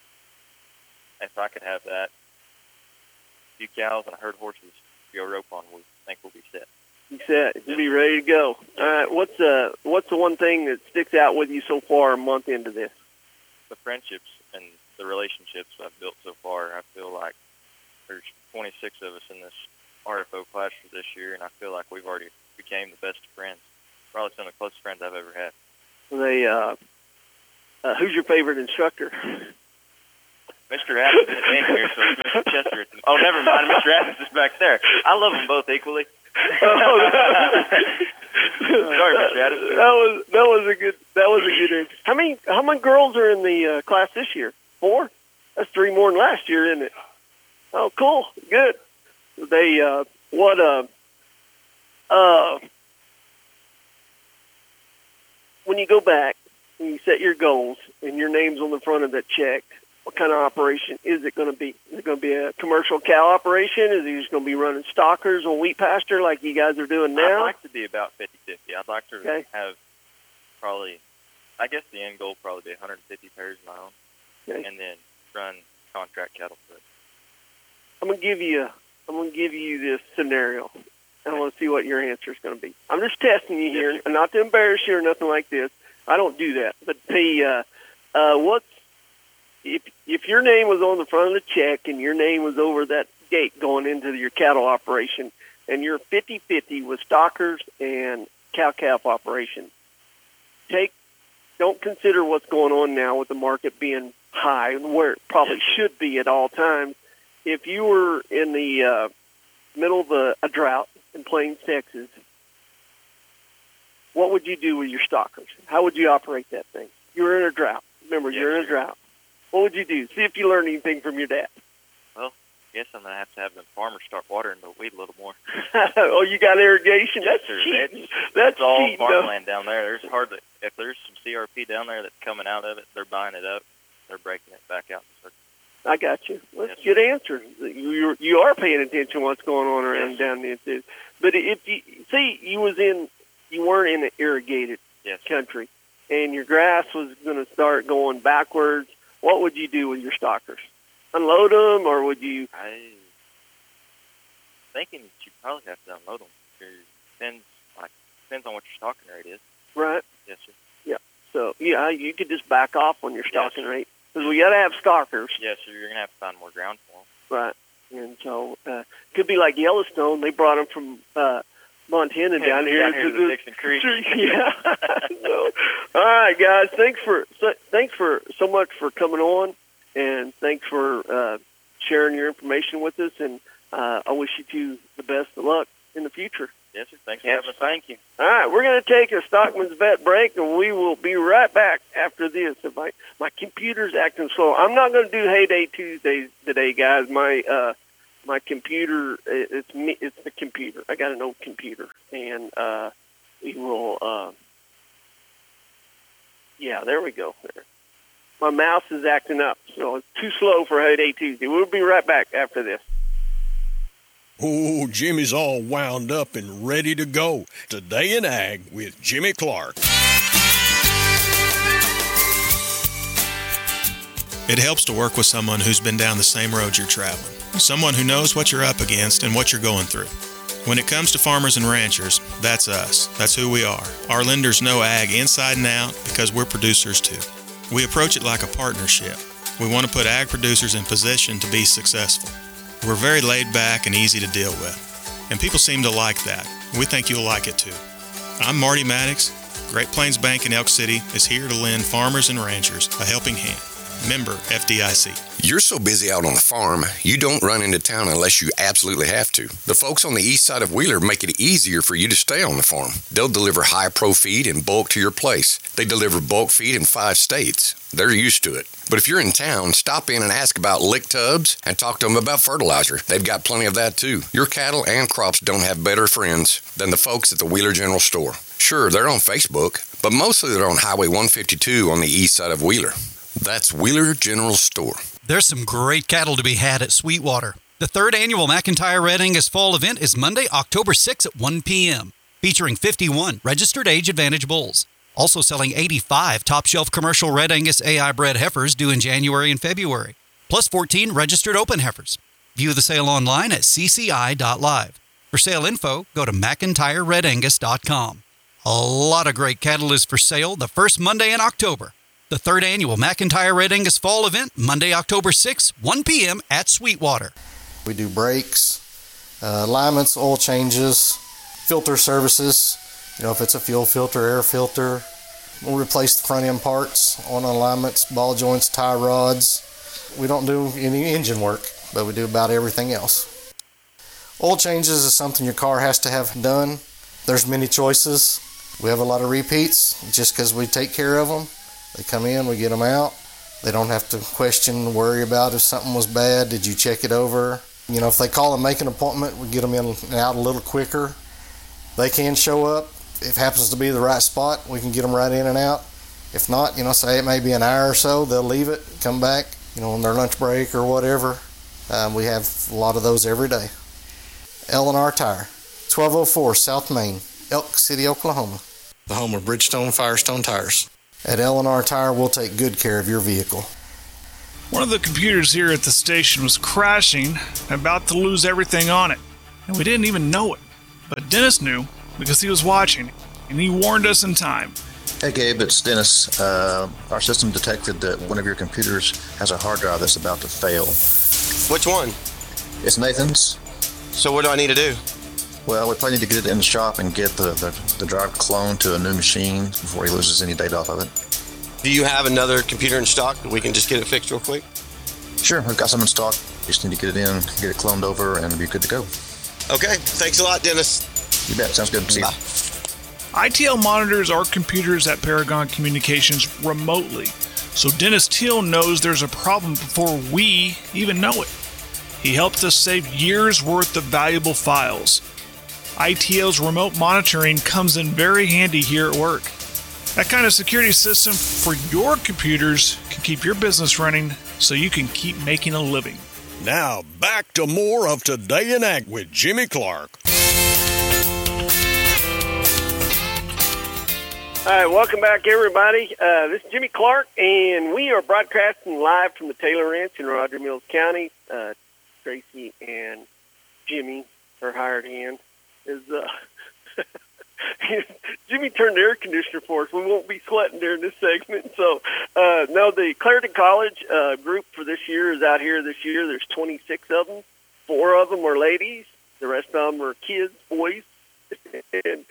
If I could have that, a few cows and a herd of horses to go rope on, we think we'll be set. You set. You'll be ready to go. All right. What's the one thing that sticks out with you so far a month into this? The friendships and the relationships I've built so far. I feel like there's 26 of us in this RFO class for this year, and I feel like we've already became the best of friends. Probably some of the closest friends I've ever had. Who's your favorite instructor? Mr. Adams isn't in here, so it's Mr. Chester. Oh, never mind. Mr. Adams is back there. I love them both equally. Sorry, Mr. Adams. That was a good answer. How many girls are in the class this year? 4? That's 3 more than last year, isn't it? Oh, cool. Good. They when you go back and you set your goals and your name's on the front of that check, what kind of operation is it going to be? Is it going to be a commercial cow operation? Is it just going to be running stockers on wheat pasture like you guys are doing now? I'd like to be about 50-50. I'd like to have probably, I guess the end goal would probably be 150 pairs of my own, and then run contract cattle for it. I'm going to give you this scenario. I want to see what your answer is going to be. I'm just testing you here, not to embarrass you or nothing like this. I don't do that. But what's if your name was on the front of the check and your name was over that gate going into your cattle operation, and you're 50-50 with stockers and cow-calf operation, don't consider what's going on now with the market being high and where it probably should be at all times. If you were in the middle of a drought in Plains, Texas, what would you do with your stockers? How would you operate that thing? You were in a drought. Remember, you're in a drought. What would you do? See if you learn anything from your dad. Well, I guess I'm going to have the farmers start watering the weed a little more. Oh, you got irrigation? Yes, That's sir. cheating. It's all cheating, farmland down there. There's hardly, if there's some CRP down there that's coming out of it, they're buying it up. They're breaking it back out. I got you. Well, that's a good answer. You are paying attention to what's going on around down there too. But if you see, you weren't in an irrigated country, and your grass was going to start going backwards. What would you do with your stockers? Unload them, or would you? I'm thinking that you probably have to unload them. Depends on what your stocking rate is. Right. Yes, sir. Yeah. So you could just back off on your stocking rate because we got to have stockers. Yes, sir. You're gonna have to find more ground for them. Right. And so could be like Yellowstone. They brought them from Montana down here to the Dixon Creek. Yeah. So, all right, guys. Thanks for so much for coming on, and thanks for sharing your information with us. And I wish you two the best of luck in the future. Yes, sir. Thanks for having us. Thank you. All right, we're going to take a Stockman's Vet break, and we will be right back after this. If my computer's acting slow, I'm not going to do Heyday Tuesdays today, guys. My computer, it's the computer. I got an old computer, and we will. Yeah, there we go. My mouse is acting up, so it's too slow for Heyday Tuesday. We'll be right back after this. Oh, Jimmy's all wound up and ready to go. Today in Ag with Jimmy Clark. It helps to work with someone who's been down the same road you're traveling. Someone who knows what you're up against and what you're going through. When it comes to farmers and ranchers, that's us. That's who we are. Our lenders know Ag inside and out because we're producers too. We approach it like a partnership. We want to put Ag producers in position to be successful. We're very laid back and easy to deal with. And people seem to like that. We think you'll like it too. I'm Marty Maddox. Great Plains Bank in Elk City is here to lend farmers and ranchers a helping hand. Member FDIC. You're so busy out on the farm, you don't run into town unless you absolutely have to. The folks on the east side of Wheeler make it easier for you to stay on the farm. They'll deliver high-pro feed in bulk to your place. They deliver bulk feed in 5 states. They're used to it. But if you're in town, stop in and ask about lick tubs and talk to them about fertilizer. They've got plenty of that too. Your cattle and crops don't have better friends than the folks at the Wheeler General Store. Sure, they're on Facebook, but mostly they're on Highway 152 on the east side of Wheeler. That's Wheeler General Store. There's some great cattle to be had at Sweetwater. The 3rd annual McIntyre Red Angus Fall event is Monday, October 6th at 1 p.m., featuring 51 registered age advantage bulls. Also selling 85 top-shelf commercial Red Angus AI bred heifers due in January and February, plus 14 registered open heifers. View the sale online at cci.live. For sale info, go to McIntyreRedAngus.com. A lot of great cattle is for sale the first Monday in October. The 3rd annual McIntyre Red Angus Fall event, Monday, October 6th, 1 p.m. at Sweetwater. We do brakes, alignments, oil changes, filter services. If it's a fuel filter, air filter. We'll replace the front end parts on alignments, ball joints, tie rods. We don't do any engine work, but we do about everything else. Oil changes is something your car has to have done. There's many choices. We have a lot of repeats just because we take care of them. They come in, we get them out. They don't have to question, worry about if something was bad. Did you check it over? If they call and make an appointment, we get them in and out a little quicker. They can show up. If it happens to be the right spot, we can get them right in and out. If not, say it may be an hour or so, they'll leave it, come back, on their lunch break or whatever. We have a lot of those every day. L&R Tire, 1204 South Main, Elk City, Oklahoma. The home of Bridgestone Firestone Tires. At L&R Tire, we'll take good care of your vehicle. One of the computers here at the station was crashing, about to lose everything on it, and we didn't even know it. But Dennis knew because he was watching, and he warned us in time. Hey Gabe, it's Dennis. Our system detected that one of your computers has a hard drive that's about to fail. Which one? It's Nathan's. So what do I need to do? Well, we probably need to get it in the shop and get the drive cloned to a new machine before he loses any data off of it. Do you have another computer in stock that we can just get it fixed real quick? Sure, we've got some in stock. Just need to get it in, get it cloned over, and be good to go. Okay, thanks a lot, Dennis. You bet, sounds good. See you. ITL monitors our computers at Paragon Communications remotely, so Dennis Teal knows there's a problem before we even know it. He helped us save years' worth of valuable files. ITL's remote monitoring comes in very handy here at work. That kind of security system for your computers can keep your business running so you can keep making a living. Now, back to more of Today in Ag with Jimmy Clark. All right, welcome back, everybody. This is Jimmy Clark, and we are broadcasting live from the Taylor Ranch in Roger Mills County. Tracy and Jimmy, her hired hand, is Jimmy turned the air conditioner for us. We won't be sweating during this segment. So, no, the Clarendon College group for this year is out here this year. There's 26 of them. 4 of them are ladies. The rest of them are kids, boys. And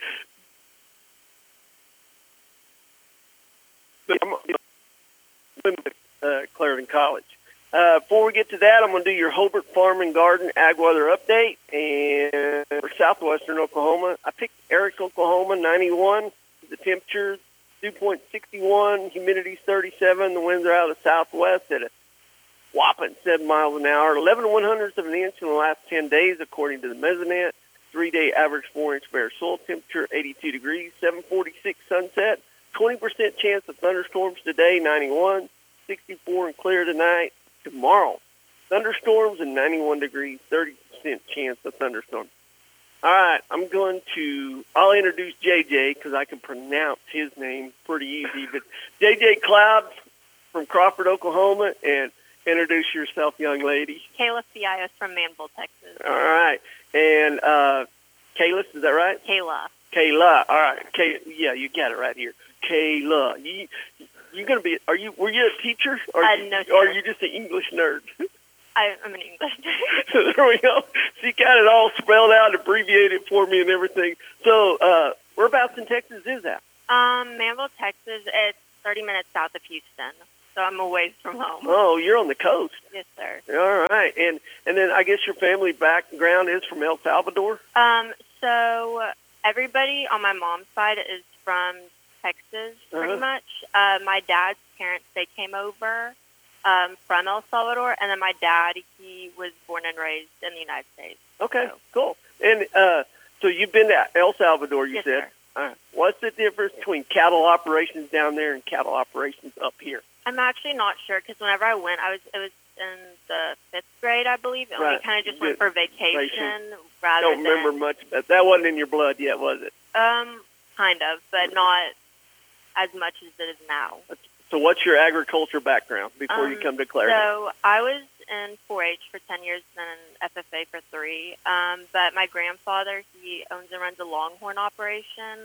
Clarendon College. Before we get to that, I'm going to do your Hobart Farm and Garden Ag Weather Update. And for southwestern Oklahoma, I picked Eric, Oklahoma, 91. The temperature, 2.61. Humidity's 37. The winds are out of the southwest at a whopping 7 miles an hour. 11 1/100ths of an inch in the last 10 days, according to the Mesonet. 3-day average 4-inch bare soil temperature, 82 degrees. 7:46 sunset. 20% chance of thunderstorms today, 91. 64 and clear tonight. Tomorrow, thunderstorms and 91 degrees, 30% chance of thunderstorms. All right, I'll introduce JJ because I can pronounce his name pretty easy. But JJ Cloud from Crawford, Oklahoma, and introduce yourself, young lady. Kayla Cias from Manville, Texas. All right, and Kayla, is that right? Kayla. All right, yeah, you got it right here. Kayla, you're gonna be? Were you a teacher, or no, sir. or are you just an English nerd? I'm an English nerd. There we go. She got it all spelled out, abbreviated for me, and everything. So, whereabouts in Texas is that? Manville, Texas. It's 30 minutes south of Houston, so I'm away from home. Oh, you're on the coast. Yes, sir. All right, and then I guess your family background is from El Salvador. So everybody on my mom's side is from Texas, pretty much. My dad's parents, they came over from El Salvador, and then my dad, he was born and raised in the United States. Okay, cool. And so you've been to El Salvador, you yes, said. Sir. All right. What's the difference between cattle operations down there and cattle operations up here? I'm actually not sure, because whenever I went, it was in the 5th grade, I believe, and we kind of just went for vacation rather than... Don't remember much, but that wasn't in your blood yet, was it? Kind of, but not as much as it is now. So what's your agriculture background before you come to Clarendon? So I was in 4-H for 10 years, then FFA for 3. But my grandfather, he owns and runs a longhorn operation.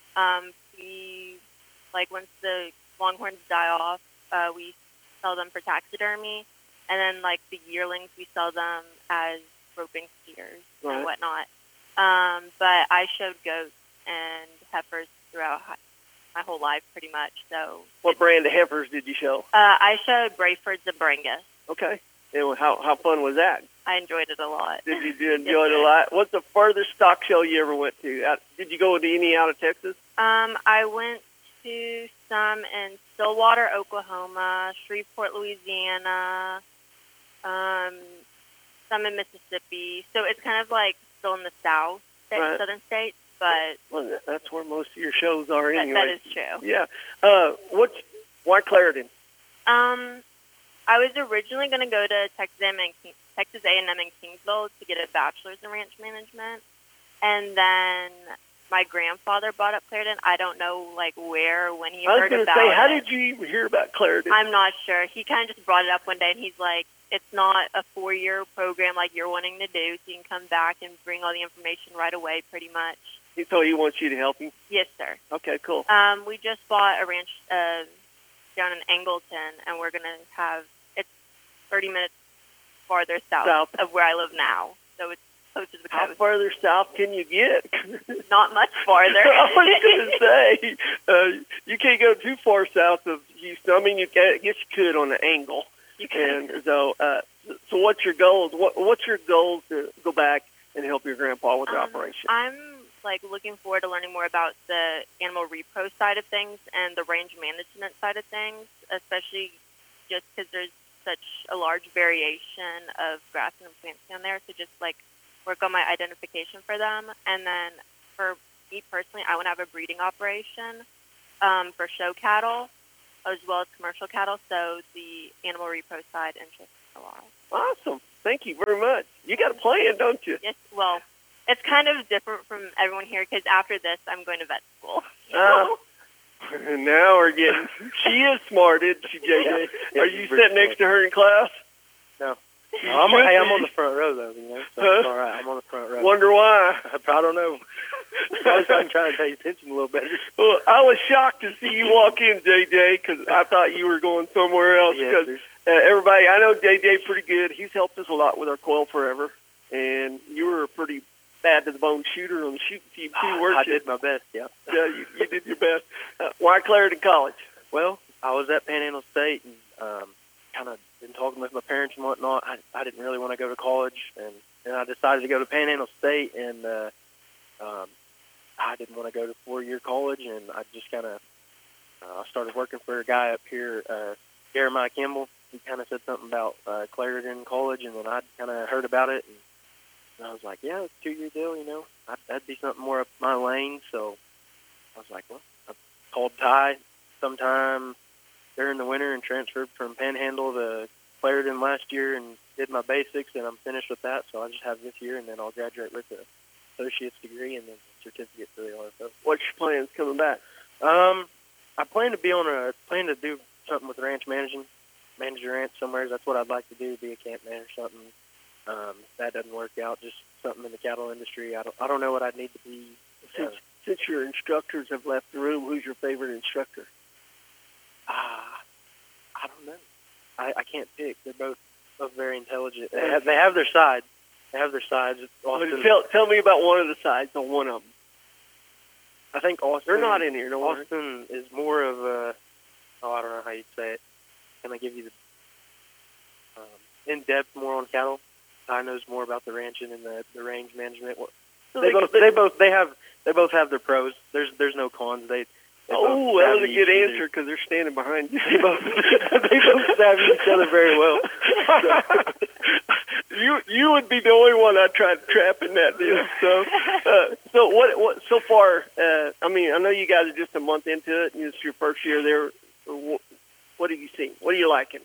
Once the longhorns die off, we sell them for taxidermy. And then, the yearlings, we sell them as roping steers and whatnot. But I showed goats and heifers throughout my whole life, pretty much. So, what brand of heifers did you show? I showed Brayfords and Brangus. Okay. And how fun was that? I enjoyed it a lot. Did you enjoy it a lot? What's the furthest stock show you ever went to? Did you go to any out of Texas? I went to some in Stillwater, Oklahoma, Shreveport, Louisiana, some in Mississippi. So it's kind of still in the south, southern states. But that's where most of your shows are anyway. That is true. Yeah. Why Clarendon? I was originally going to go to Texas A&M in Kingsville to get a bachelor's in ranch management, and then my grandfather brought up Clarendon. I don't know where or when he heard about it. I was going to say, how did you even hear about Clarendon? I'm not sure. He kind of just brought it up one day, and he's like, it's not a 4-year program like you're wanting to do, so you can come back and bring all the information right away pretty much. So he wants you to help him? Yes, sir. Okay, cool. We just bought a ranch down in Angleton, and we're going to have, it's 30 minutes farther south of where I live now. So it's close to the coast. How farther south can you get? Not much farther. I was going to say, you can't go too far south of Houston. I mean, I guess you could on the angle. You can. And so what's your goals? What's your goals to go back and help your grandpa with the operation? I'm looking forward to learning more about the animal repro side of things and the range management side of things, especially just because there's such a large variation of grass and plants down there. So just work on my identification for them. And then for me personally, I want to have a breeding operation for show cattle as well as commercial cattle. So the animal repro side interests me a lot. Awesome. Thank you very much. You got a plan, don't you? Yes. Well, it's kind of different from everyone here because after this, I'm going to vet school. And now we're getting. She is smart, isn't she, JJ? Yeah, Are you sitting next to her in class? No. I'm on the front row, though, so it's all right. I'm on the front row. Wonder why? I don't know. I'm trying to pay attention a little better. Well, I was shocked to see you walk in, JJ, because I thought you were going somewhere else. Because everybody, I know JJ pretty good. He's helped us a lot with our Quail Forever, and you were a pretty bad to the bone shooter on the shooting team too, weren't you? I did my best, yeah. Yeah, you did your best. Why Clarendon College? Well, I was at Panhandle State and kind of been talking with my parents and whatnot. I didn't really want to go to college, and I decided to go to Panhandle State, and I didn't want to go to 4-year college, and I just kind of I started working for a guy up here, Jeremiah Kimball. He kind of said something about Clarendon College, and then I kind of heard about it, and I was like, yeah, it's a 2-year deal, that'd be something more up my lane. So I was like, well, I called Ty sometime during the winter and transferred from Panhandle to Clarendon last year and did my basics, and I'm finished with that. So I just have this year, and then I'll graduate with an associate's degree and then a certificate for the RFO. What's your plans coming back? I plan to do something with ranch managing, manage a ranch somewhere. That's what I'd like to do, be a camp man or something. If that doesn't work out, just something in the cattle industry. I don't know what I'd need to be. Since your instructors have left the room, who's your favorite instructor? I don't know. I can't pick. They're both very intelligent. They have their sides. Austin, Tell me about one of the sides on one of them. I think Austin. They're not in here. Don't worry. Austin is more of a. I don't know how you'd say it. Can I give you the in depth more on cattle? Ty knows more about the ranching and the range management. They both have their pros. There's no cons. They that was a good answer because they're standing behind you. They both stab each other very well. You would be the only one I tried to trap in that deal. So what so far? I mean, I know you guys are just a month into it, and it's your first year there. What have you seen? What are you liking?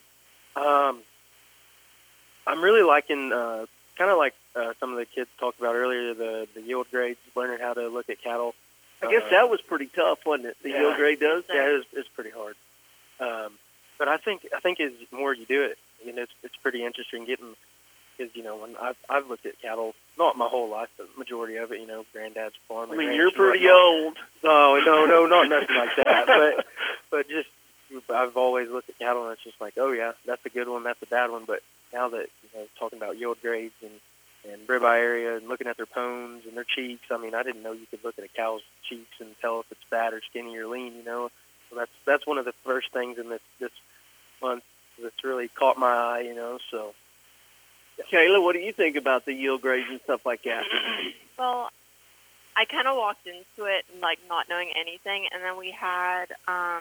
I'm really liking, kind of like some of the kids talked about earlier, the yield grades, learning how to look at cattle. I guess that was pretty tough, wasn't it? The yield grade does? Yeah, it's pretty hard. But I think as more you do it, it's pretty interesting getting, because, when I've looked at cattle, not my whole life, but the majority of it, granddad's farm. I mean, you're pretty old. No, not nothing like that. But just, I've always looked at cattle, and it's just like, oh, yeah, that's a good one, that's a bad one. But now that, talking about yield grades and ribeye area and looking at their pones and their cheeks, I mean, I didn't know you could look at a cow's cheeks and tell if it's fat or skinny or lean, So that's one of the first things in this month that's really caught my eye, so. Kayla, what do you think about the yield grades and stuff like that? Well, I kind of walked into it not knowing anything, and then we had a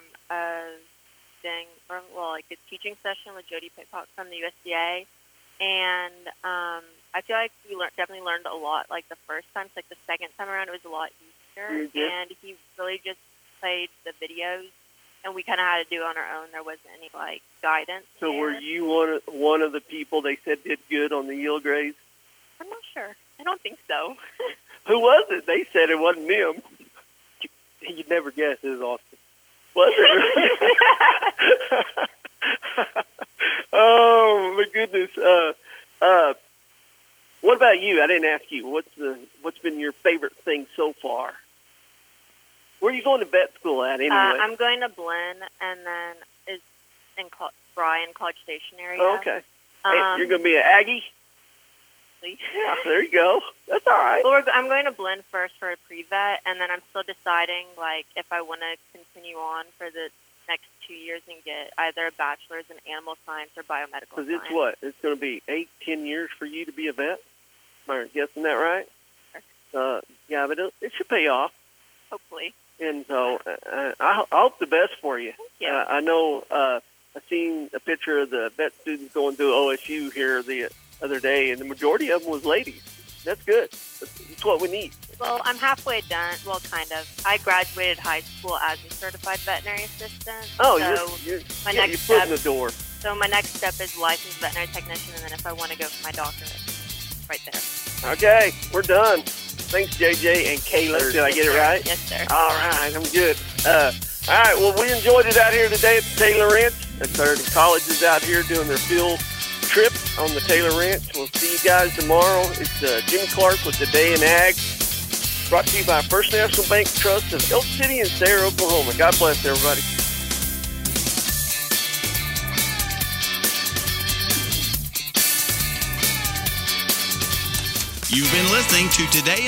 teaching session with Jody Pickpock from the USDA, and I feel like we definitely learned a lot. The first time, so the second time around, it was a lot easier, and he really just played the videos, and we kind of had to do it on our own. There wasn't any guidance. So there. were you one of the people they said did good on the yield grades? I'm not sure. I don't think so. Who was it? They said it wasn't them. You'd never guess it was Austin. Was it? Oh, my goodness. What about you? I didn't ask you. What's been your favorite thing so far? Where are you going to vet school at anyway? I'm going to Blinn, and then it's in Bryan, College Station area. Oh, okay. Hey, you're going to be an Aggie? Yeah, there you go. That's all right. Well, I'm going to Blinn first for a pre-vet, and then I'm still deciding, like, if I want to continue on for the next 2 years and get either a bachelor's in animal science or biomedical science. Because it's what? It's going to be 8-10 years for you to be a vet? Am I guessing that right? Yeah, but it should pay off. Hopefully. And so I hope the best for you. Yeah. I know I seen a picture of the vet students going through OSU here the other day, and the majority of them was ladies. That's good. That's what we need. Well, I'm halfway done. Well, kind of. I graduated high school as a certified veterinary assistant. Oh, so you're next foot step, in the door. So my next step is licensed veterinary technician, and then if I want to go for my doctorate, right there. Okay, we're done. Thanks, JJ and Kayla. Did I get it right? Yes, sir. All right, I'm good. All right, well, we enjoyed it out here today at the Taylor Ranch. The colleges out here doing their field trip on the Taylor Ranch. We'll see you guys tomorrow. It's Jimmy Clark with the Day in Ag, brought to you by First National Bank Trust of Elk City and Sayre, Oklahoma. God bless everybody. You've been listening to Today